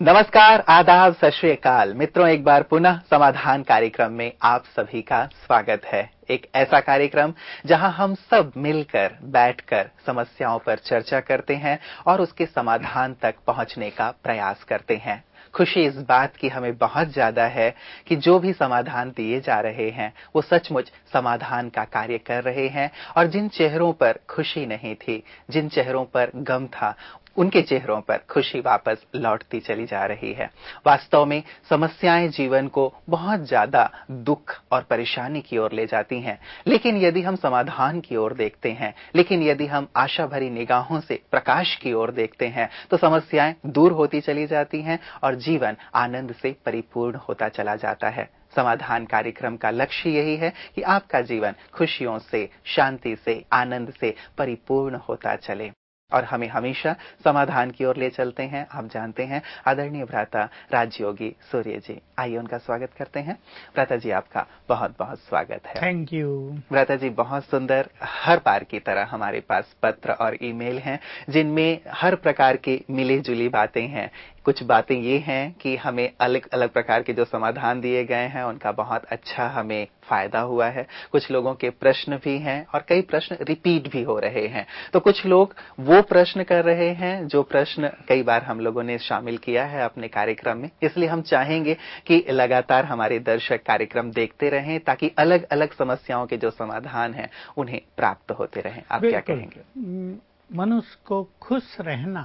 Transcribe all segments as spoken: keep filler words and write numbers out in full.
नमस्कार, आदाब, सत श्री अकाल। मित्रों, एक बार पुनः समाधान कार्यक्रम में आप सभी का स्वागत है। एक ऐसा कार्यक्रम जहां हम सब मिलकर बैठकर समस्याओं पर चर्चा करते हैं और उसके समाधान तक पहुंचने का प्रयास करते हैं। खुशी इस बात की हमें बहुत ज्यादा है कि जो भी समाधान दिए जा रहे हैं वो सचमुच समाधान का कार्य कर रहे हैं और जिन चेहरों पर खुशी नहीं थी, जिन चेहरों पर गम था, उनके चेहरों पर खुशी वापस लौटती चली जा रही है। वास्तव में समस्याएं जीवन को बहुत ज्यादा दुख और परेशानी की ओर ले जाती हैं, लेकिन यदि हम समाधान की ओर देखते हैं, लेकिन यदि हम आशा भरी निगाहों से प्रकाश की ओर देखते हैं तो समस्याएं दूर होती चली जाती हैं और जीवन आनंद से परिपूर्ण होता चला जाता है। समाधान कार्यक्रम का लक्ष्य यही है कि आपका जीवन खुशियों से, शांति से, आनंद से परिपूर्ण होता चले और हमें हमेशा समाधान की ओर ले चलते हैं। आप जानते हैं आदरणीय भ्राता राजयोगी सूर्य जी, आइए उनका स्वागत करते हैं। भ्राता जी, आपका बहुत बहुत स्वागत है। Thank you. भ्राता जी, बहुत सुंदर, हर बार की तरह हमारे पास पत्र और ईमेल हैं जिनमें हर प्रकार की मिली जुली बातें हैं। कुछ बातें ये हैं कि हमें अलग अलग प्रकार के जो समाधान दिए गए हैं उनका बहुत अच्छा हमें फायदा हुआ है। कुछ लोगों के प्रश्न भी हैं और कई प्रश्न रिपीट भी हो रहे हैं। तो कुछ लोग वो प्रश्न कर रहे हैं जो प्रश्न कई बार हम लोगों ने शामिल किया है अपने कार्यक्रम में। इसलिए हम चाहेंगे कि लगातार हमारे दर्शक कार्यक्रम देखते रहें ताकि अलग अलग समस्याओं के जो समाधान हैं उन्हें प्राप्त होते रहें। आप क्या कहेंगे? मनुष्य को खुश रहना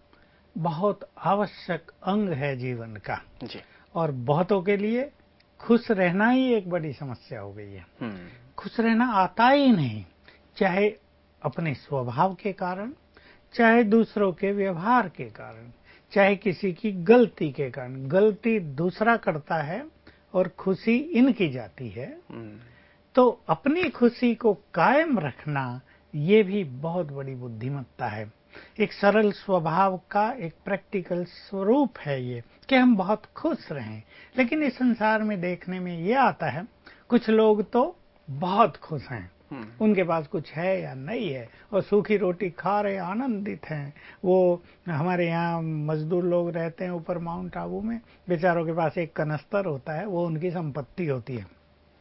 बहुत आवश्यक अंग है जीवन का जी। और बहुतों के लिए खुश रहना ही एक बड़ी समस्या हो गई है। खुश रहना आता ही नहीं, चाहे अपने स्वभाव के कारण, चाहे दूसरों के व्यवहार के कारण, चाहे किसी की गलती के कारण। गलती दूसरा करता है और खुशी इनकी जाती है। तो अपनी खुशी को कायम रखना ये भी बहुत बड़ी बुद्धिमत्ता है। एक सरल स्वभाव का एक प्रैक्टिकल स्वरूप है ये कि हम बहुत खुश रहें। लेकिन इस संसार में देखने में ये आता है, कुछ लोग तो बहुत खुश हैं, उनके पास कुछ है या नहीं है और सूखी रोटी खा रहे आनंदित हैं। वो हमारे यहाँ मजदूर लोग रहते हैं ऊपर माउंट आबू में, बेचारों के पास एक कनस्तर होता है, वो उनकी संपत्ति होती है।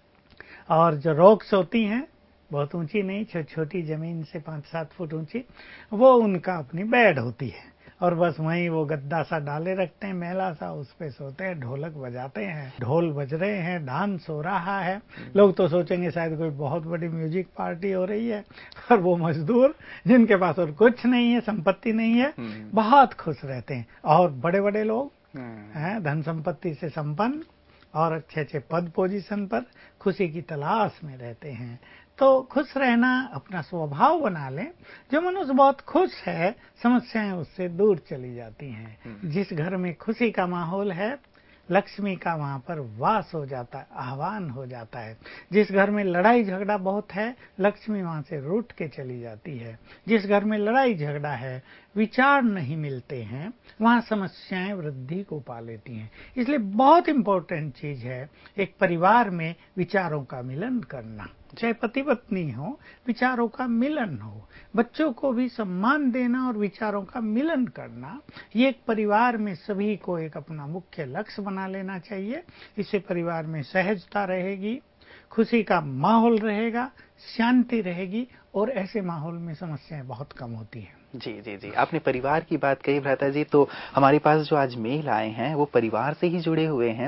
और जो रॉक्स होती हैं, बहुत ऊंची नहीं, छोटी छोटी जमीन से पाँच सात फुट ऊंची, वो उनका अपनी बेड होती है और बस वहीं वो गद्दा सा डाले रखते हैं, मेला सा, उस पे सोते हैं, ढोलक बजाते हैं, ढोल बज रहे हैं, डांस हो रहा है। लोग तो सोचेंगे शायद कोई बहुत बड़ी म्यूजिक पार्टी हो रही है, पर वो मजदूर जिनके पास और कुछ नहीं है, संपत्ति नहीं है, बहुत खुश रहते हैं। और बड़े बड़े लोग हैं, धन संपत्ति से संपन्न और अच्छे अच्छे पद पोजीशन पर खुशी की तलाश में रहते हैं। तो खुश रहना अपना स्वभाव बना लें। जो मनुष्य बहुत खुश है, समस्याएं उससे दूर चली जाती हैं। जिस घर में खुशी का माहौल है, लक्ष्मी का वहां पर वास हो जाता है, आह्वान हो जाता है। जिस घर में लड़ाई झगड़ा बहुत है, लक्ष्मी वहां से रूठ के चली जाती है। जिस घर में लड़ाई झगड़ा है, विचार नहीं मिलते हैं, वहां समस्याएं वृद्धि को पा लेती हैं। इसलिए बहुत इंपॉर्टेंट चीज है एक परिवार में विचारों का मिलन करना। चाहे पति पत्नी हो, विचारों का मिलन हो, बच्चों को भी सम्मान देना और विचारों का मिलन करना, ये एक परिवार में सभी को एक अपना मुख्य लक्ष्य बना लेना चाहिए। इससे परिवार में सहजता रहेगी, खुशी का माहौल रहेगा, शांति रहेगी और ऐसे माहौल में समस्याएं बहुत कम होती हैं। जी जी जी, आपने परिवार की बात कही भ्राता जी, तो हमारे पास जो आज मेल आए हैं वो परिवार से ही जुड़े हुए हैं।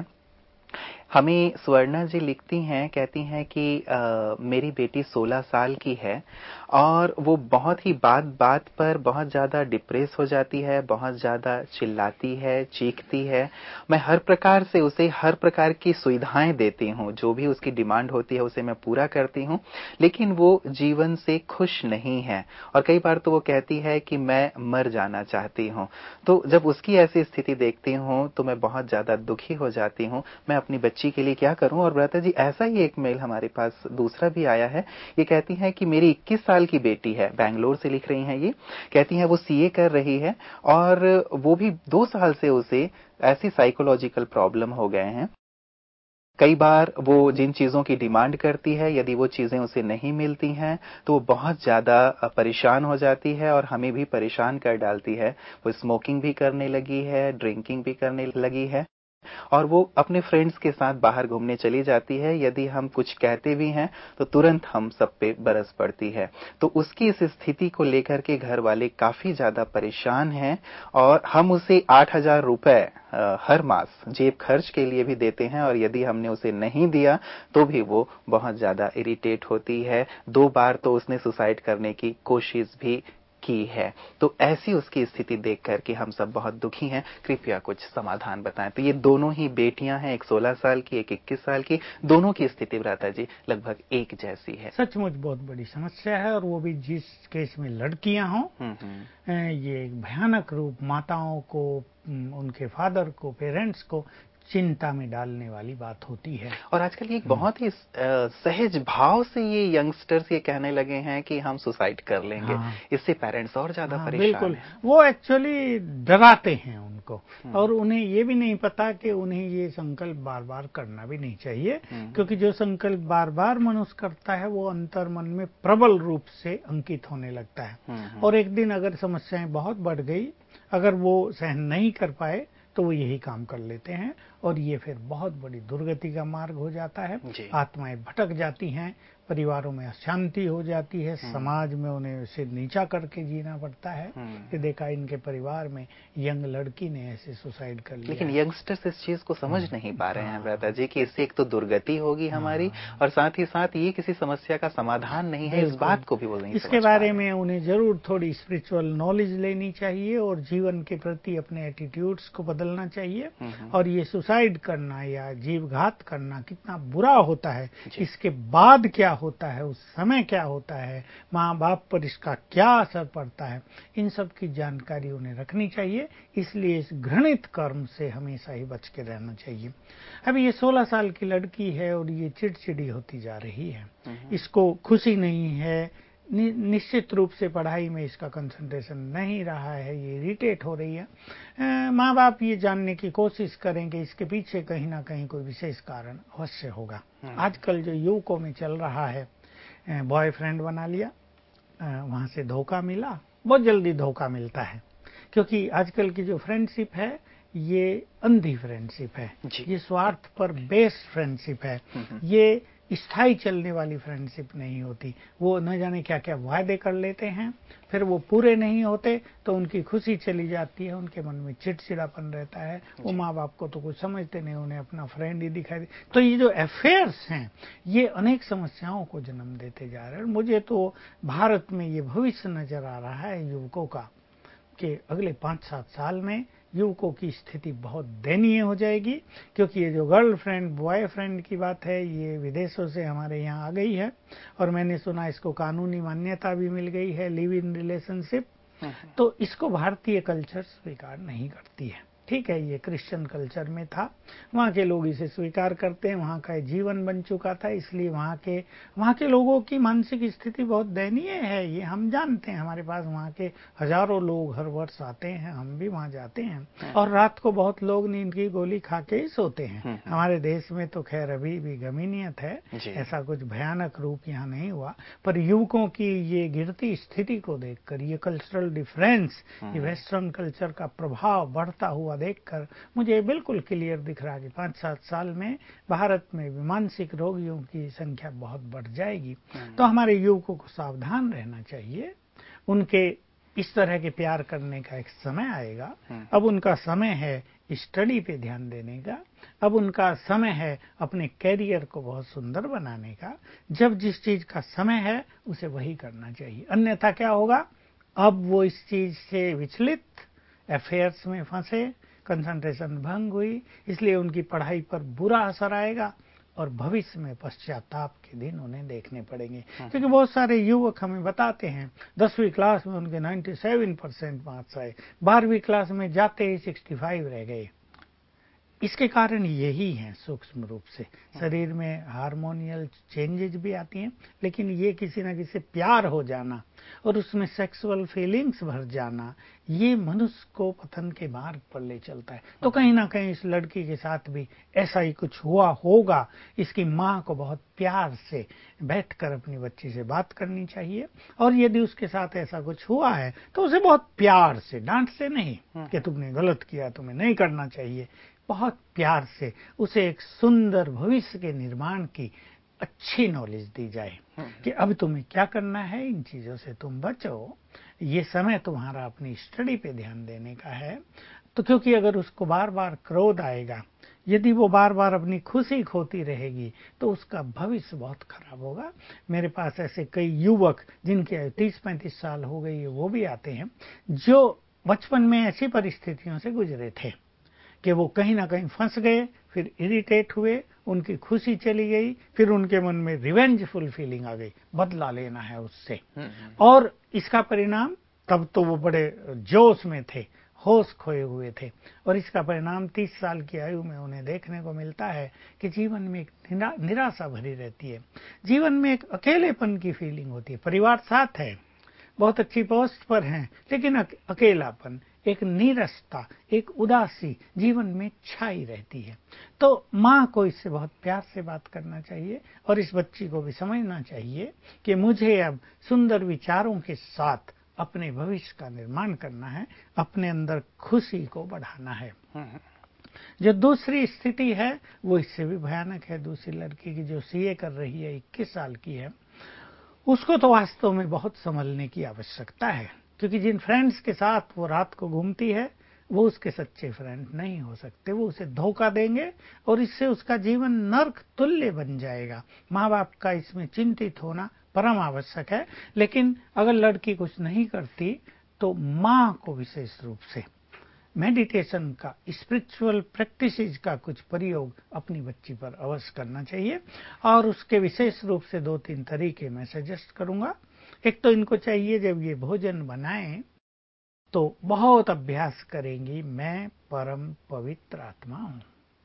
हमें स्वर्णा जी लिखती हैं, कहती हैं कि आ, मेरी बेटी सोलह साल की है और वो बहुत ही बात बात पर बहुत ज्यादा डिप्रेस हो जाती है, बहुत ज्यादा चिल्लाती है, चीखती है। मैं हर प्रकार से उसे हर प्रकार की सुविधाएं देती हूँ, जो भी उसकी डिमांड होती है उसे मैं पूरा करती हूँ, लेकिन वो जीवन से खुश नहीं है और कई बार तो वो कहती है कि मैं मर जाना चाहती हूँ। तो जब उसकी ऐसी स्थिति देखती हूँ तो मैं बहुत ज्यादा दुखी हो जाती हूँ। मैं अपनी बच्ची के लिए क्या करूं? और भ्राता जी, ऐसा ही एक मेल हमारे पास दूसरा भी आया है। ये कहती हैं कि मेरी इक्कीस साल की बेटी है, बैंगलोर से लिख रही हैं ये, कहती हैं वो सीए कर रही है और वो भी दो साल से उसे ऐसी साइकोलॉजिकल प्रॉब्लम हो गए हैं कई बार वो जिन चीजों की डिमांड करती है, यदि वो चीजें उसे नहीं मिलती हैं तो वो बहुत ज्यादा परेशान हो जाती है और हमें भी परेशान कर डालती है। वो स्मोकिंग भी करने लगी है, ड्रिंकिंग भी करने लगी है और वो अपने फ्रेंड्स के साथ बाहर घूमने चली जाती है। यदि हम कुछ कहते भी हैं तो तुरंत हम सब पे बरस पड़ती है। तो उसकी इस स्थिति को लेकर के घर वाले काफी ज्यादा परेशान हैं और हम उसे आठ हजार रुपए हर मास जेब खर्च के लिए भी देते हैं और यदि हमने उसे नहीं दिया तो भी वो बहुत ज्यादा इरिटेट होती है। दो बार तो उसने सुसाइड करने की कोशिश भी की है। तो ऐसी उसकी स्थिति देख करके हम सब बहुत दुखी हैं। कृपया कुछ समाधान बताएं। तो ये दोनों ही बेटियां हैं, एक सोलह साल की, एक इक्कीस साल की। दोनों की स्थिति भ्राता जी लगभग एक जैसी है। सचमुच बहुत बड़ी समस्या है और वो भी जिस केस में लड़कियां हों, ये एक भयानक रूप माताओं को, उनके फादर को, पेरेंट्स को चिंता में डालने वाली बात होती है। और आजकल ये एक बहुत ही सहज भाव से ये यंगस्टर्स ये कहने लगे हैं कि हम सुसाइड कर लेंगे। हाँ। इससे पेरेंट्स और ज्यादा हाँ, परेशान हैं। वो एक्चुअली डराते हैं उनको और उन्हें ये भी नहीं पता कि उन्हें ये संकल्प बार बार करना भी नहीं चाहिए, क्योंकि जो संकल्प बार बार मनुष्य करता है वो अंतर मन में प्रबल रूप से अंकित होने लगता है और एक दिन अगर समस्याएं बहुत बढ़ गई, अगर वो सहन नहीं कर पाए तो वो यही काम कर लेते हैं और ये फिर बहुत बड़ी दुर्गति का मार्ग हो जाता है। आत्माएं भटक जाती हैं, परिवारों में अशांति हो जाती है, समाज में उन्हें सिर नीचा करके जीना पड़ता है कि देखा इनके परिवार में यंग लड़की ने ऐसे सुसाइड कर लिया। लेकिन यंगस्टर्स इस चीज को समझ नहीं पा रहे हैं भ्राता जी कि इससे एक तो दुर्गति होगी हमारी और साथ ही साथ ये किसी समस्या का समाधान नहीं है। इस बात को भी वो नहीं समझ पा रहे। इसके बारे में उन्हें जरूर थोड़ी स्पिरिचुअल नॉलेज लेनी चाहिए और जीवन के प्रति अपने एटीट्यूड्स को बदलना चाहिए। और ये सुसाइड करना या जीवघात करना कितना बुरा होता है, इसके बाद क्या होता है, उस समय क्या होता है, माँ बाप पर इसका क्या असर पड़ता है, इन सब की जानकारी उन्हें रखनी चाहिए। इसलिए इस घृणित कर्म से हमेशा ही बच के रहना चाहिए। अभी ये सोलह साल की लड़की है और ये चिड़चिड़ी होती जा रही है, इसको खुशी नहीं है, नि, निश्चित रूप से पढ़ाई में इसका कंसंट्रेशन नहीं रहा है, ये इरिटेट हो रही है। माँ बाप ये जानने की कोशिश करेंगे इसके पीछे कहीं ना कहीं कोई विशेष कारण अवश्य होगा। आजकल जो युवकों में चल रहा है, बॉयफ्रेंड बना लिया, वहां से धोखा मिला, बहुत जल्दी धोखा मिलता है क्योंकि आजकल की जो फ्रेंडशिप है ये अंधी फ्रेंडशिप है, ये स्वार्थ पर बेस्ड फ्रेंडशिप है, ये स्थायी चलने वाली फ्रेंडशिप नहीं होती। वो न जाने क्या क्या वायदे कर लेते हैं, फिर वो पूरे नहीं होते तो उनकी खुशी चली जाती है, उनके मन में चिड़चिड़ापन रहता है, वो माँ बाप को तो कुछ समझते नहीं, उन्हें अपना फ्रेंड ही दिखाई दे। तो ये जो अफेयर्स हैं ये अनेक समस्याओं को जन्म देते जा रहे हैं। मुझे तो भारत में ये भविष्य नजर आ रहा है युवकों का कि अगले पाँच सात साल में युवकों की स्थिति बहुत दयनीय हो जाएगी, क्योंकि ये जो गर्लफ्रेंड बॉयफ्रेंड की बात है ये विदेशों से हमारे यहाँ आ गई है और मैंने सुना इसको कानूनी मान्यता भी मिल गई है, लिव इन रिलेशनशिप। तो इसको भारतीय कल्चर स्वीकार नहीं करती है। ठीक है, ये क्रिश्चियन कल्चर में था, वहाँ के लोग इसे स्वीकार करते हैं, वहाँ का जीवन बन चुका था, इसलिए वहाँ के वहाँ के लोगों की मानसिक स्थिति बहुत दयनीय है, ये हम जानते हैं। हमारे पास वहाँ के हजारों लोग हर वर्ष आते हैं, हम भी वहाँ जाते हैं और रात को बहुत लोग नींद की गोली खा के ही सोते हैं। हमारे देश में तो खैर अभी भी गमीनियत है, ऐसा कुछ भयानक रूप यहाँ नहीं हुआ, पर युवकों की ये गिरती स्थिति को देखकर, ये कल्चरल डिफरेंस, ये वेस्टर्न कल्चर का प्रभाव बढ़ता हुआ देखकर मुझे बिल्कुल क्लियर दिख रहा है कि पाँच सात साल में भारत में मानसिक रोगियों की संख्या बहुत बढ़ जाएगी। तो हमारे युवकों को सावधान रहना चाहिए। उनके इस तरह के प्यार करने का एक समय आएगा। अब उनका समय है स्टडी पे ध्यान देने का, अब उनका समय है अपने कैरियर को बहुत सुंदर बनाने का। जब जिस चीज का समय है उसे वही करना चाहिए, अन्यथा क्या होगा, अब वो इस चीज से विचलित, अफेयर्स में फंसे, कंसंट्रेशन भंग हुई, इसलिए उनकी पढ़ाई पर बुरा असर आएगा और भविष्य में पश्चाताप के दिन उन्हें देखने पड़ेंगे। क्योंकि बहुत सारे युवक हमें बताते हैं दसवीं क्लास में उनके सत्तानवे परसेंट मार्क्स आए, बारहवीं क्लास में जाते ही पैंसठ रह गए। इसके कारण यही है सूक्ष्म रूप से शरीर में हार्मोनियल चेंजेज भी आती हैं, लेकिन ये किसी न किसी प्यार हो जाना और उसमें सेक्सुअल फीलिंग्स भर जाना, ये मनुष्य को पतन के मार्ग पर ले चलता है। तो कहीं ना कहीं इस लड़की के साथ भी ऐसा ही कुछ हुआ होगा। इसकी माँ को बहुत प्यार से बैठकर अपनी बच्ची से बात करनी चाहिए, और यदि उसके साथ ऐसा कुछ हुआ है तो उसे बहुत प्यार से, डांट से नहीं कि तुमने गलत किया, तुम्हें नहीं करना चाहिए, बहुत प्यार से उसे एक सुंदर भविष्य के निर्माण की अच्छी नॉलेज दी जाए कि अब तुम्हें क्या करना है, इन चीजों से तुम बचो, ये समय तुम्हारा अपनी स्टडी पे ध्यान देने का है। तो क्योंकि अगर उसको बार बार क्रोध आएगा, यदि वो बार बार अपनी खुशी खोती रहेगी, तो उसका भविष्य बहुत खराब होगा। मेरे पास ऐसे कई युवक जिनके तीस पैंतीस साल हो गई है, वो भी आते हैं, जो बचपन में ऐसी परिस्थितियों से गुजरे थे कि वो कहीं ना कहीं फंस गए, फिर इरिटेट हुए, उनकी खुशी चली गई, फिर उनके मन में रिवेंजफुल फीलिंग आ गई, बदला लेना है उससे। और इसका परिणाम, तब तो वो बड़े जोश में थे, होश खोए हुए थे, और इसका परिणाम तीस साल की आयु में उन्हें देखने को मिलता है कि जीवन में एक निरा, निराशा भरी रहती है, जीवन में एक अकेलेपन की फीलिंग होती है। परिवार साथ है, बहुत अच्छी पोस्ट पर हैं, लेकिन अकेलापन, एक नीरसता, एक उदासी जीवन में छाई रहती है। तो माँ को इससे बहुत प्यार से बात करना चाहिए, और इस बच्ची को भी समझना चाहिए कि मुझे अब सुंदर विचारों के साथ अपने भविष्य का निर्माण करना है, अपने अंदर खुशी को बढ़ाना है। जो दूसरी स्थिति है वो इससे भी भयानक है। दूसरी लड़की की जो सीए कर रही है, इक्कीस साल की है, उसको तो वास्तव में बहुत संभलने की आवश्यकता है, क्योंकि जिन फ्रेंड्स के साथ वो रात को घूमती है वो उसके सच्चे फ्रेंड नहीं हो सकते, वो उसे धोखा देंगे और इससे उसका जीवन नर्क तुल्य बन जाएगा। माँ बाप का इसमें चिंतित होना परम आवश्यक है, लेकिन अगर लड़की कुछ नहीं करती तो माँ को विशेष रूप से मेडिटेशन का, स्पिरिचुअल प्रैक्टिसेस का कुछ प्रयोग अपनी बच्ची पर अवश्य करना चाहिए। और उसके विशेष रूप से दो तीन तरीके मैं सजेस्ट करूंगा। एक तो इनको चाहिए जब ये भोजन बनाएं तो बहुत अभ्यास करेंगी, मैं परम पवित्र आत्मा हूं,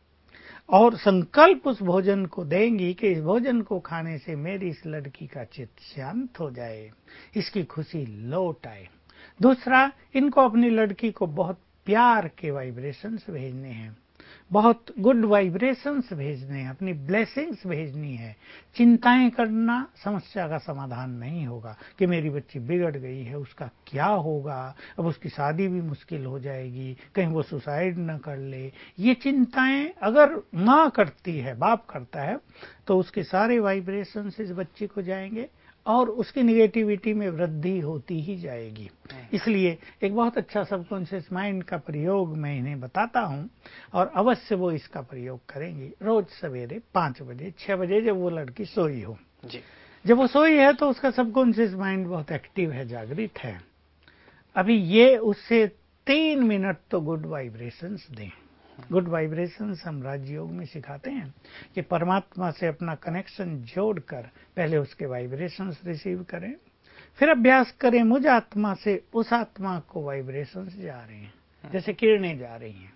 और संकल्प उस भोजन को देंगी कि इस भोजन को खाने से मेरी इस लड़की का चित्त शांत हो जाए, इसकी खुशी लौट आए। दूसरा, इनको अपनी लड़की को बहुत प्यार के वाइब्रेशंस भेजने हैं, बहुत गुड वाइब्रेशंस भेजने हैं, अपनी ब्लेसिंग्स भेजनी है। चिंताएं करना समस्या का समाधान नहीं होगा कि मेरी बच्ची बिगड़ गई है, उसका क्या होगा, अब उसकी शादी भी मुश्किल हो जाएगी, कहीं वो सुसाइड न कर ले। ये चिंताएं अगर माँ करती है, बाप करता है, तो उसके सारे वाइब्रेशंस इस बच्ची को जाएंगे और उसकी निगेटिविटी में वृद्धि होती ही जाएगी। इसलिए एक बहुत अच्छा सबकॉन्शियस माइंड का प्रयोग मैं इन्हें बताता हूं, और अवश्य वो इसका प्रयोग करेंगी। रोज सवेरे पांच बजे छह बजे जब वो लड़की सोई हो जी। जब वो सोई है तो उसका सबकॉन्शियस माइंड बहुत एक्टिव है, जागृत है। अभी ये उससे तीन मिनट तो गुड वाइब्रेशंस दें। गुड वाइब्रेशंस हम राजयोग में सिखाते हैं कि परमात्मा से अपना कनेक्शन जोड़कर पहले उसके वाइब्रेशंस रिसीव करें, फिर अभ्यास करें मुझ आत्मा से उस आत्मा को वाइब्रेशंस जा रहे हैं, जैसे किरणें जा रही हैं।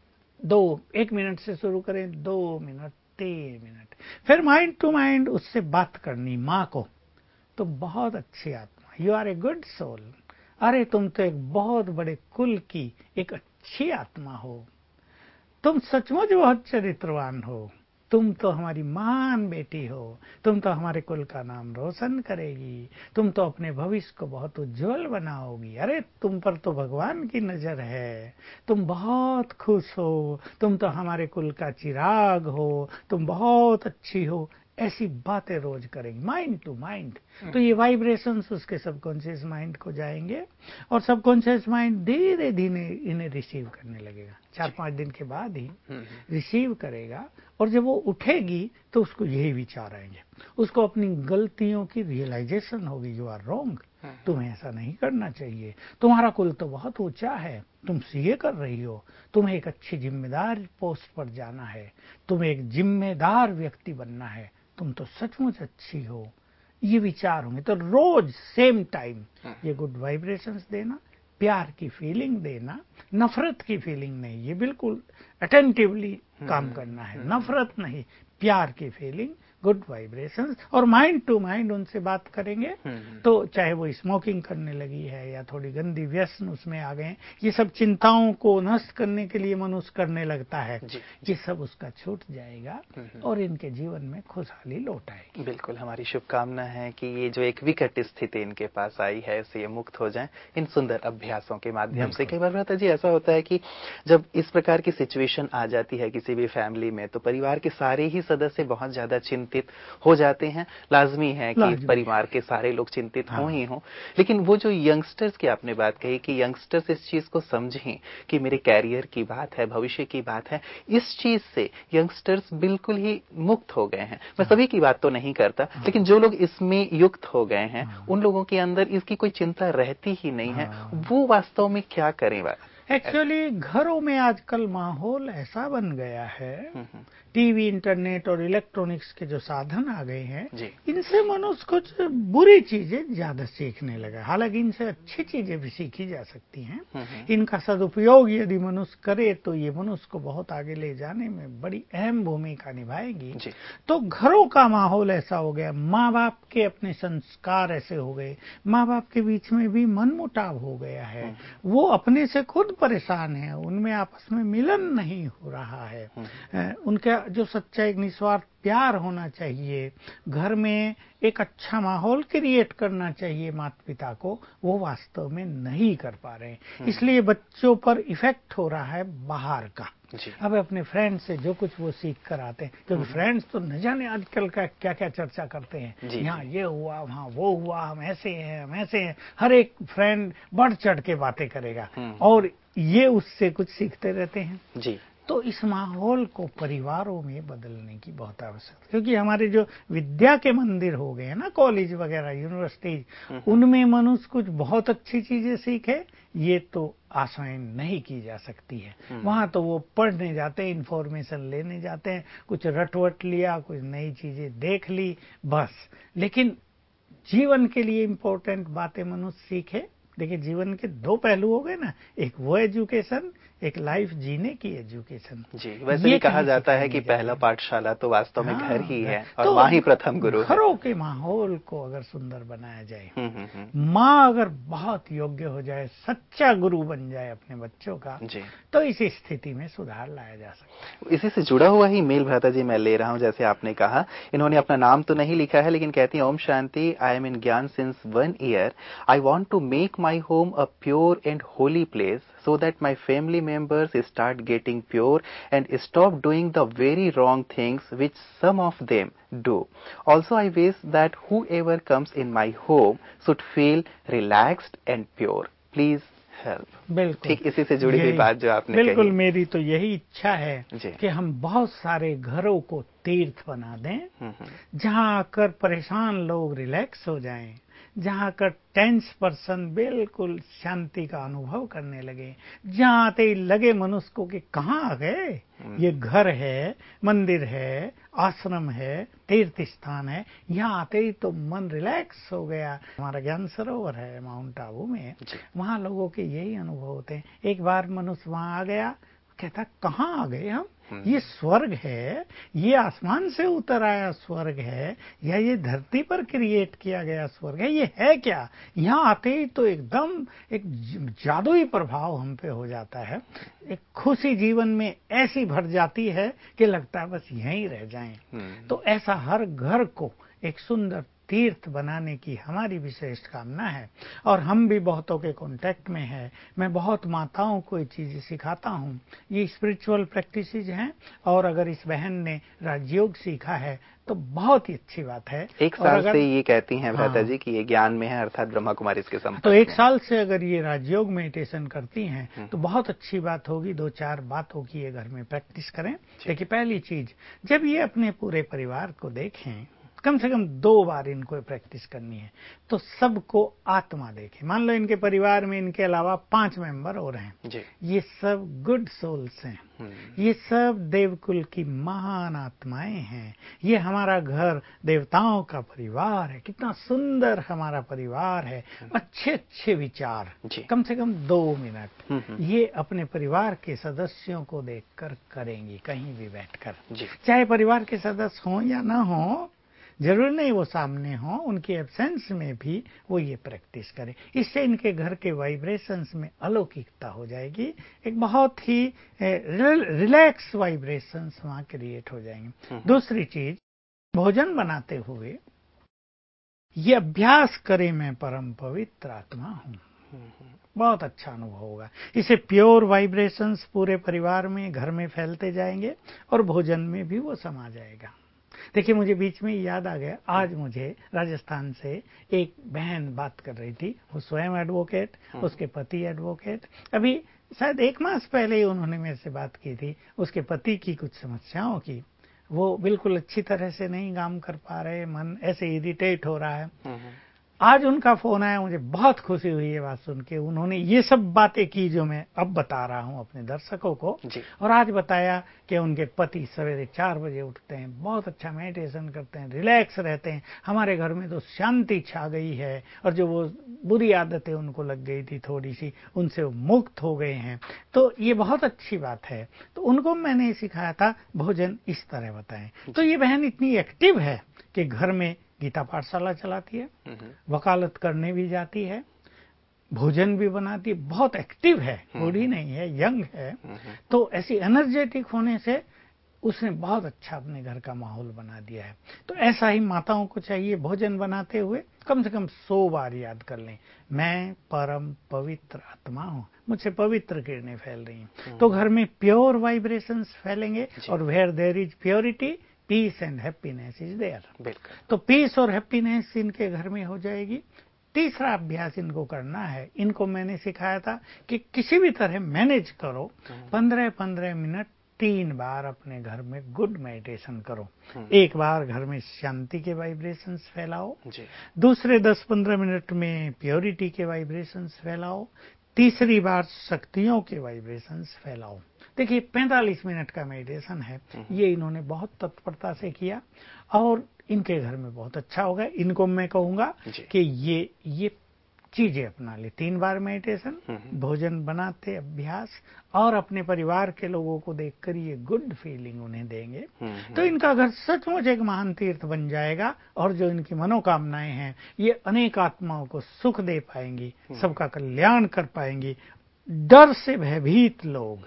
दो एक मिनट से शुरू करें, दो मिनट, तीन मिनट, फिर माइंड टू माइंड उससे बात करनी माँ को। तो बहुत अच्छी आत्मा, you are a good soul, अरे तुम तो एक बहुत बड़े कुल की एक अच्छी आत्मा हो, तुम सचमुच बहुत चरित्रवान हो, तुम तो हमारी महान बेटी हो, तुम तो हमारे कुल का नाम रोशन करेगी, तुम तो अपने भविष्य को बहुत उज्जवल बनाओगी, अरे तुम पर तो भगवान की नजर है, तुम बहुत खुश हो, तुम तो हमारे कुल का चिराग हो, तुम बहुत अच्छी हो। ऐसी बातें रोज करेंगे माइंड टू माइंड, तो ये वाइब्रेशंस उसके सबकॉन्शियस माइंड को जाएंगे और सबकॉन्शियस माइंड धीरे धीरे इन्हें रिसीव करने लगेगा। चार पांच दिन के बाद ही रिसीव करेगा, और जब वो उठेगी तो उसको यही विचार आएंगे, उसको अपनी गलतियों की रियलाइजेशन होगी, यू आर रॉन्ग, तुम्हें ऐसा नहीं करना चाहिए, तुम्हारा कुल तो बहुत ऊंचा है, तुम सीए कर रही हो, तुम्हें एक अच्छी जिम्मेदार पोस्ट पर जाना है, तुम्हें एक जिम्मेदार व्यक्ति बनना है, तुम तो सचमुच अच्छी हो। ये विचार होंगे। तो रोज सेम टाइम ये गुड वाइब्रेशंस देना, प्यार की फीलिंग देना, नफरत की फीलिंग नहीं, ये बिल्कुल अटेंटिवली काम करना है, नफरत नहीं, प्यार की फीलिंग, गुड वाइब्रेशंस, और माइंड टू माइंड उनसे बात करेंगे तो चाहे वो स्मोकिंग करने लगी है या थोड़ी गंदी व्यसन उसमें आ गए, ये सब चिंताओं को नष्ट करने के लिए मनुष्य करने लगता है, ये सब उसका छूट जाएगा और इनके जीवन में खुशहाली लौट आएगी। बिल्कुल, हमारी शुभकामना है कि ये जो एक विकट स्थिति इनके पास आई है इससे ये मुक्त हो जाएं इन सुंदर अभ्यासों के माध्यम से। कई बार भ्राता जी ऐसा होता है कि जब इस प्रकार की सिचुएशन आ जाती है किसी भी फैमिली में तो परिवार के सारे ही सदस्य बहुत ज्यादा चिंतित हो जाते हैं। लाजमी है कि परिवार के सारे लोग चिंतित हाँ। हो ही हों, लेकिन वो जो यंगस्टर्स की आपने बात कही कि यंगस्टर्स इस चीज को समझें कि मेरे कैरियर की बात है, भविष्य की बात है, इस चीज से यंगस्टर्स बिल्कुल ही मुक्त हो गए हैं। मैं सभी की बात तो नहीं करता, लेकिन जो लोग इसमें युक्त हो गए हैं उन लोगों के अंदर इसकी कोई चिंता रहती ही नहीं है। वो वास्तव में क्या करें? एक्चुअली घरों में आजकल माहौल ऐसा बन गया है, टीवी, इंटरनेट और इलेक्ट्रॉनिक्स के जो साधन आ गए हैं, इनसे मनुष्य कुछ बुरी चीजें ज्यादा सीखने लगा। हालांकि इनसे अच्छी चीजें भी सीखी जा सकती हैं। इनका सदुपयोग यदि मनुष्य करे तो ये मनुष्य को बहुत आगे ले जाने में बड़ी अहम भूमिका निभाएगी। तो घरों का माहौल ऐसा हो गया, माँ बाप के अपने संस्कार ऐसे हो गए, माँ बाप के बीच में भी मनमुटाव हो गया है, वो अपने से खुद परेशान है, उनमें आपस में मिलन नहीं हो रहा है। उनका जो सच्चा एक निस्वार्थ प्यार होना चाहिए, घर में एक अच्छा माहौल क्रिएट करना चाहिए माता पिता को, वो वास्तव में नहीं कर पा रहे हैं। इसलिए बच्चों पर इफेक्ट हो रहा है बाहर का। अब अपने फ्रेंड से जो कुछ वो सीख कर आते हैं, क्योंकि फ्रेंड्स तो न जाने आजकल का क्या क्या चर्चा करते हैं, यहाँ ये हुआ, वहाँ वो हुआ, हम ऐसे हैं, हम ऐसे हैं, हर एक फ्रेंड बढ़ चढ़ के बातें करेगा और ये उससे कुछ सीखते रहते हैं। जी। तो इस माहौल को परिवारों में बदलने की बहुत आवश्यकता, क्योंकि हमारे जो विद्या के मंदिर हो गए हैं ना, कॉलेज वगैरह, यूनिवर्सिटी, उनमें मनुष्य कुछ बहुत अच्छी चीजें सीखे, ये तो आशाएं नहीं की जा सकती है। वहां तो वो पढ़ने जाते हैं, इंफॉर्मेशन लेने जाते हैं, कुछ रटवट लिया, कुछ नई चीजें देख ली बस। लेकिन जीवन के लिए इम्पोर्टेंट बातें मनुष्य सीखे। देखिए, जीवन के दो पहलू हो गए ना, एक वो एजुकेशन, एक लाइफ जीने की एजुकेशन। जी, वैसे भी कहा जाता है कि पहला पाठशाला तो वास्तव में घर ही है और तो माँ ही प्रथम गुरु है। घरों के माहौल को अगर सुंदर बनाया जाए, माँ अगर बहुत योग्य हो जाए, सच्चा गुरु बन जाए अपने बच्चों का, तो इस स्थिति में सुधार लाया जा सकता है। इसी से जुड़ा हुआ ही मेल भ्राता जी मैं ले रहा हूँ। जैसे आपने कहा, इन्होंने अपना नाम तो नहीं लिखा है, लेकिन कहती हैं, ओम शांति, आई am in gyan since one year. I want to make my home a pure and holy place so that my family members start getting pure and stop doing the very wrong things which some of them do. Also, I wish that whoever comes in my home should feel relaxed and pure. Please help. बिल्कुल ठीक इसी से जुड़ी हुई बात जो आपने कही। बिल्कुल, मेरी तो यही इच्छा है कि हम बहुत सारे घरों को तीर्थ बना दें, जहां आकर परेशान लोग रिलैक्स हो जाएं, जहां का टेंस पर्सन बिल्कुल शांति का अनुभव करने लगे, जहां आते ही लगे मनुष्य को कि कहाँ आ गए, ये घर है, मंदिर है, आश्रम है, तीर्थ स्थान है, यहाँ आते ही तो मन रिलैक्स हो गया। हमारा ज्ञान सरोवर है माउंट आबू में, वहां लोगों के यही अनुभव होते हैं। एक बार मनुष्य वहां आ गया, कहता कहाँ आ गए हम, ये स्वर्ग है, ये आसमान से उतर आया स्वर्ग है, या ये धरती पर क्रिएट किया गया स्वर्ग है, ये है क्या? यहाँ आते ही तो एकदम एक जादुई प्रभाव हम पे हो जाता है, एक खुशी जीवन में ऐसी भर जाती है कि लगता है बस यहीं रह जाएं। तो ऐसा हर घर को एक सुंदर तीर्थ बनाने की हमारी विशेष कामना है, और हम भी बहुतों के कांटेक्ट में है। मैं बहुत माताओं को ये चीजें सिखाता हूँ, ये स्पिरिचुअल प्रैक्टिसेस हैं, और अगर इस बहन ने राजयोग सीखा है तो बहुत ही अच्छी बात है। एक साल से ये कहती हैं भ्राता जी कि ये ज्ञान में है, अर्थात ब्रह्मा कुमारी इसके संपर्क। तो एक साल से अगर ये राजयोग मेडिटेशन करती हैं तो बहुत अच्छी बात होगी। दो चार बात होगी, ये घर में प्रैक्टिस करें। देखिए, पहली चीज, जब ये अपने पूरे परिवार को देखें कम से कम दो बार इनको प्रैक्टिस करनी है। तो सबको आत्मा देखे। मान लो इनके परिवार में इनके अलावा पांच मेंबर और हैं जी। ये सब गुड सोल्स हैं, ये सब देवकुल की महान आत्माएं हैं। ये हमारा घर देवताओं का परिवार है, कितना सुंदर हमारा परिवार है। अच्छे अच्छे विचार कम से कम दो मिनट ये अपने परिवार के सदस्यों को देखकर करेंगी, कहीं भी बैठकर, चाहे परिवार के सदस्य हों या ना हो, जरूर नहीं वो सामने हो, उनके एब्सेंस में भी वो ये प्रैक्टिस करें। इससे इनके घर के वाइब्रेशंस में अलौकिकता हो जाएगी, एक बहुत ही रिलैक्स वाइब्रेशंस वहां क्रिएट हो जाएंगे। दूसरी चीज, भोजन बनाते हुए ये अभ्यास करें, मैं परम पवित्र आत्मा हूं, बहुत अच्छा अनुभव होगा। इसे प्योर वाइब्रेशंस पूरे परिवार में, घर में फैलते जाएंगे और भोजन में भी वो समा जाएगा। देखिए, मुझे बीच में याद आ गया, आज मुझे राजस्थान से एक बहन बात कर रही थी। वो स्वयं एडवोकेट, उसके पति एडवोकेट। अभी शायद एक मास पहले ही उन्होंने मेरे से बात की थी। उसके पति की कुछ समस्याओं की, वो बिल्कुल अच्छी तरह से नहीं काम कर पा रहे, मन ऐसे इरिटेट हो रहा है। आज उनका फोन आया, मुझे बहुत खुशी हुई ये बात सुन के। उन्होंने ये सब बातें की जो मैं अब बता रहा हूं अपने दर्शकों को, और आज बताया कि उनके पति सवेरे चार बजे उठते हैं, बहुत अच्छा मेडिटेशन करते हैं, रिलैक्स रहते हैं। हमारे घर में तो शांति छा गई है, और जो वो बुरी आदतें उनको लग गई थी थोड़ी सी, उनसे वो मुक्त हो गए हैं। तो ये बहुत अच्छी बात है। तो उनको मैंने सिखाया था भोजन इस तरह बताएं। तो ये बहन इतनी एक्टिव है कि घर में गीता पाठशाला चलाती है, वकालत करने भी जाती है, भोजन भी बनाती है, बहुत एक्टिव है, बूढ़ी नहीं है, यंग है। तो ऐसी एनर्जेटिक होने से उसने बहुत अच्छा अपने घर का माहौल बना दिया है। तो ऐसा ही माताओं को चाहिए, भोजन बनाते हुए कम से कम सौ बार याद कर लें, मैं परम पवित्र आत्मा हूं, मुझसे पवित्र किरणें फैल रही हैं। तो घर में प्योर वाइब्रेशंस फैलेंगे, और where there is purity, peace and happiness is there. तो पीस और हैप्पीनेस इनके घर में हो जाएगी। तीसरा अभ्यास इनको करना है, इनको मैंने सिखाया था कि किसी भी तरह मैनेज करो, पंद्रह पंद्रह मिनट तीन बार अपने घर में गुड मेडिटेशन करो। एक बार घर में शांति के वाइब्रेशंस फैलाओ, दूसरे दस पंद्रह मिनट में प्योरिटी के वाइब्रेशंस फैलाओ, तीसरी बार शक्तियों के वाइब्रेशंस फैलाओ। देखिए, पैंतालीस मिनट का मेडिटेशन है, ये इन्होंने बहुत तत्परता से किया और इनके घर में बहुत अच्छा होगा। इनको मैं कहूंगा कि ये ये चीजें अपना ले, तीन बार मेडिटेशन, भोजन बनाते अभ्यास, और अपने परिवार के लोगों को देखकर ये गुड फीलिंग उन्हें देंगे। तो इनका घर सचमुच एक महान तीर्थ बन जाएगा, और जो इनकी मनोकामनाएं हैं ये अनेक आत्माओं को सुख दे पाएंगी, सबका कल्याण कर पाएंगी। डर से भयभीत लोग,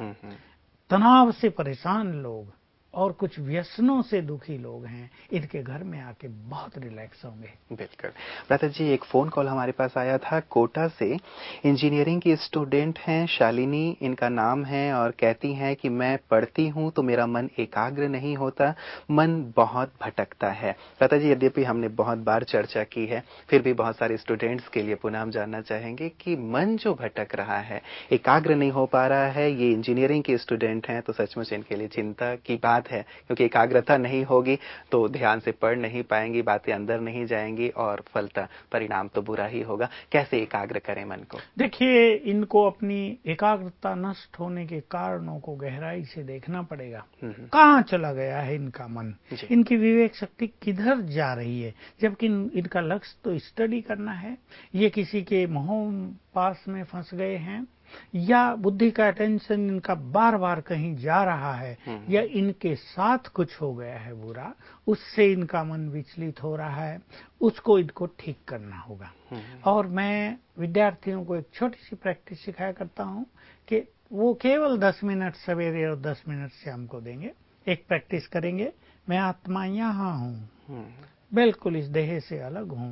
तनाव से परेशान लोग, और कुछ व्यसनों से दुखी लोग हैं, इनके घर में आके बहुत रिलैक्स होंगे। बिल्कुल। भ्राता जी, एक फोन कॉल हमारे पास आया था कोटा से। इंजीनियरिंग की स्टूडेंट हैं, शालिनी इनका नाम है, और कहती हैं कि मैं पढ़ती हूं तो मेरा मन एकाग्र नहीं होता, मन बहुत भटकता है। भ्राता जी, यद्यपि हमने बहुत बार चर्चा की है, फिर भी बहुत सारे स्टूडेंट्स के लिए पुनः हम जानना चाहेंगे कि मन जो भटक रहा है, एकाग्र नहीं हो पा रहा है, ये इंजीनियरिंग की स्टूडेंट हैं, तो सचमुच इनके लिए चिंता की बात है, क्योंकि एकाग्रता नहीं होगी तो ध्यान से पढ़ नहीं पाएंगी, बातें अंदर नहीं जाएंगी, और फलता परिणाम तो बुरा ही होगा। कैसे एकाग्र करें मन को? देखिए, इनको अपनी एकाग्रता नष्ट होने के कारणों को गहराई से देखना पड़ेगा। कहाँ चला गया है इनका मन, इनकी विवेक शक्ति किधर जा रही है, जबकि इनका लक्ष्य तो स्टडी करना है। ये किसी के मोह पास में फंस गए हैं, या बुद्धि का अटेंशन इनका बार बार कहीं जा रहा है, या इनके साथ कुछ हो गया है बुरा, उससे इनका मन विचलित हो रहा है, उसको इनको ठीक करना होगा। और मैं विद्यार्थियों को एक छोटी सी प्रैक्टिस सिखाया करता हूं कि वो केवल दस मिनट सवेरे और दस मिनट शाम को देंगे। एक प्रैक्टिस करेंगे, मैं आत्मा यहाँ हूँ, बिल्कुल इस देह से अलग हूँ,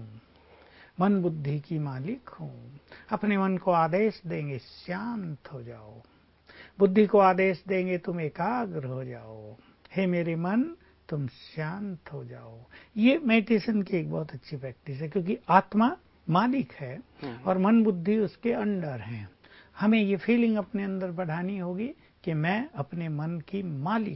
मन बुद्धि की मालिक हूँ। अपने मन को आदेश देंगे, शांत हो जाओ। बुद्धि को आदेश देंगे, तुम एकाग्र हो जाओ। हे मेरे मन, तुम शांत हो जाओ। ये मेडिटेशन की एक बहुत अच्छी प्रैक्टिस है, क्योंकि आत्मा मालिक है और मन बुद्धि उसके अंडर है। हमें ये फीलिंग अपने अंदर बढ़ानी होगी कि मैं अपने मन की मालिक हूँ,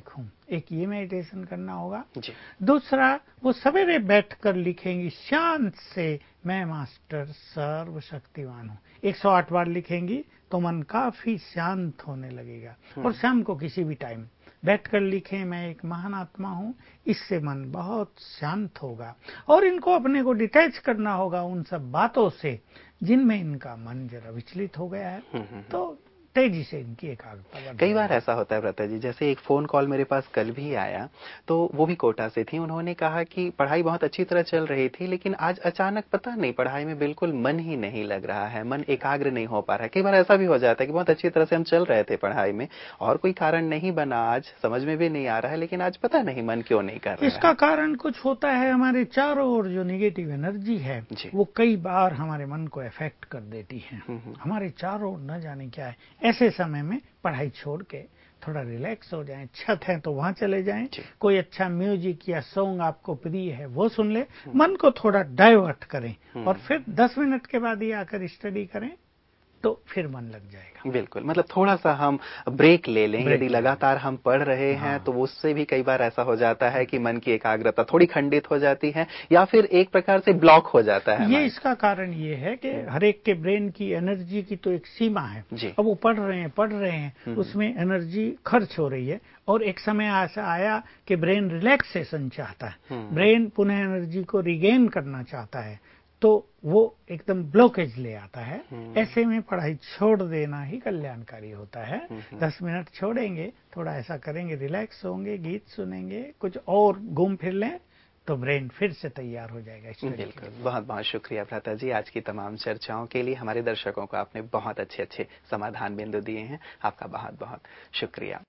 एक ये मेडिटेशन करना होगा जी। दूसरा, वो सवेरे बैठकर लिखेंगी शांत से, मैं मास्टर सर्वशक्तिमान हूँ। एक सौ आठ बार लिखेंगी तो मन काफी शांत होने लगेगा। और शाम को किसी भी टाइम बैठकर लिखें, मैं एक महान आत्मा हूँ, इससे मन बहुत शांत होगा। और इनको अपने को डिटैच करना होगा उन सब बातों से जिनमें इनका मन जरा विचलित हो गया है, तो तेजी से इनकी एकाग्रता बढ़। कई बार ऐसा होता है व्रता जी, जैसे एक फोन कॉल मेरे पास कल भी आया, तो वो भी कोटा से थी। उन्होंने कहा कि पढ़ाई बहुत अच्छी तरह चल रही थी, लेकिन आज अचानक पता नहीं पढ़ाई में बिल्कुल मन ही नहीं लग रहा है, मन एकाग्र नहीं हो पा रहा है। कई बार ऐसा भी हो जाता है कि बहुत अच्छी तरह से हम चल रहे थे पढ़ाई में और कोई कारण नहीं बना, आज समझ में भी नहीं आ रहा है, लेकिन आज पता नहीं मन क्यों नहीं कर रहा है। इसका कारण कुछ होता है, हमारे चारों ओर जो निगेटिव एनर्जी है वो कई बार हमारे मन को अफेक्ट कर देती है। हमारे चारों ओर न जाने क्या है। ऐसे समय में पढ़ाई छोड़ के थोड़ा रिलैक्स हो जाएं, छत है तो वहां चले जाएं, कोई अच्छा म्यूजिक या सॉन्ग आपको प्रिय है वो सुन ले, मन को थोड़ा डाइवर्ट करें और फिर दस मिनट के बाद ही आकर स्टडी करें तो फिर मन लग जाएगा। बिल्कुल, मतलब थोड़ा सा हम ब्रेक ले लें। यदि लगातार हम पढ़ रहे हैं हाँ। तो उससे भी कई बार ऐसा हो जाता है कि मन की एकाग्रता थोड़ी खंडित हो जाती है या फिर एक प्रकार से ब्लॉक हो जाता है। ये इसका कारण ये है कि हर एक के ब्रेन की एनर्जी की तो एक सीमा है। अब वो पढ़ रहे हैं पढ़ रहे हैं उसमें एनर्जी खर्च हो रही है और एक समय ऐसा आया कि ब्रेन रिलैक्सेशन चाहता है, ब्रेन पुनः एनर्जी को रिगेन करना चाहता है, तो वो एकदम ब्लॉकेज ले आता है। ऐसे में पढ़ाई छोड़ देना ही कल्याणकारी होता है। दस मिनट छोड़ेंगे, थोड़ा ऐसा करेंगे, रिलैक्स होंगे, गीत सुनेंगे, कुछ और घूम फिर लें तो ब्रेन फिर से तैयार हो जाएगा। बिल्कुल, बहुत बहुत शुक्रिया भ्राता जी, आज की तमाम चर्चाओं के लिए हमारे दर्शकों को आपने बहुत अच्छे अच्छे समाधान बिंदु दिए हैं। आपका बहुत बहुत शुक्रिया।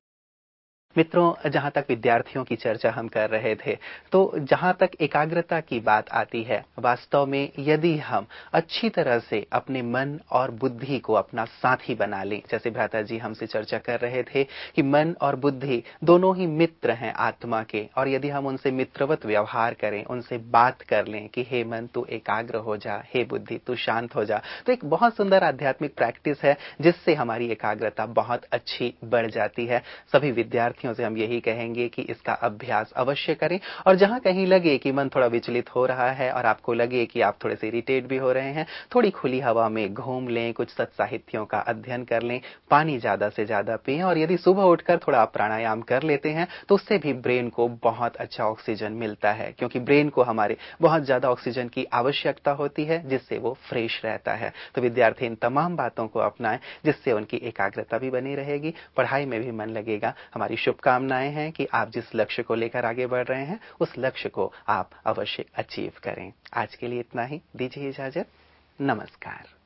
मित्रों, जहां तक विद्यार्थियों की चर्चा हम कर रहे थे, तो जहां तक एकाग्रता की बात आती है, वास्तव में यदि हम अच्छी तरह से अपने मन और बुद्धि को अपना साथी बना लें, जैसे भ्राता जी हमसे चर्चा कर रहे थे कि मन और बुद्धि दोनों ही मित्र हैं आत्मा के, और यदि हम उनसे मित्रवत व्यवहार करें, उनसे बात कर लें कि हे मन तू एकाग्र हो जा, हे बुद्धि तू शांत हो जा, तो एक बहुत सुंदर आध्यात्मिक प्रैक्टिस है जिससे हमारी एकाग्रता बहुत अच्छी बढ़ जाती है। सभी विद्यार्थी से हम यही कहेंगे कि इसका अभ्यास अवश्य करें, और जहां कहीं लगे कि मन थोड़ा विचलित हो रहा है और आपको लगे कि आप थोड़े से इरिटेट भी हो रहे हैं, थोड़ी खुली हवा में घूम लें, कुछ सत्साहित्यों का अध्ययन कर लें, पानी ज्यादा से ज्यादा पिएं, और यदि सुबह उठकर थोड़ा प्राणायाम कर लेते हैं तो उससे भी ब्रेन को बहुत अच्छा ऑक्सीजन मिलता है, क्योंकि ब्रेन को हमारे बहुत ज्यादा ऑक्सीजन की आवश्यकता होती है जिससे वो फ्रेश रहता है। तो विद्यार्थी इन तमाम बातों को अपनाएं जिससे उनकी एकाग्रता भी बनी रहेगी, पढ़ाई में भी मन लगेगा। हमारी शुभकामनाएं हैं कि आप जिस लक्ष्य को लेकर आगे बढ़ रहे हैं उस लक्ष्य को आप अवश्य अचीव करें। आज के लिए इतना ही, दीजिए इजाजत, नमस्कार।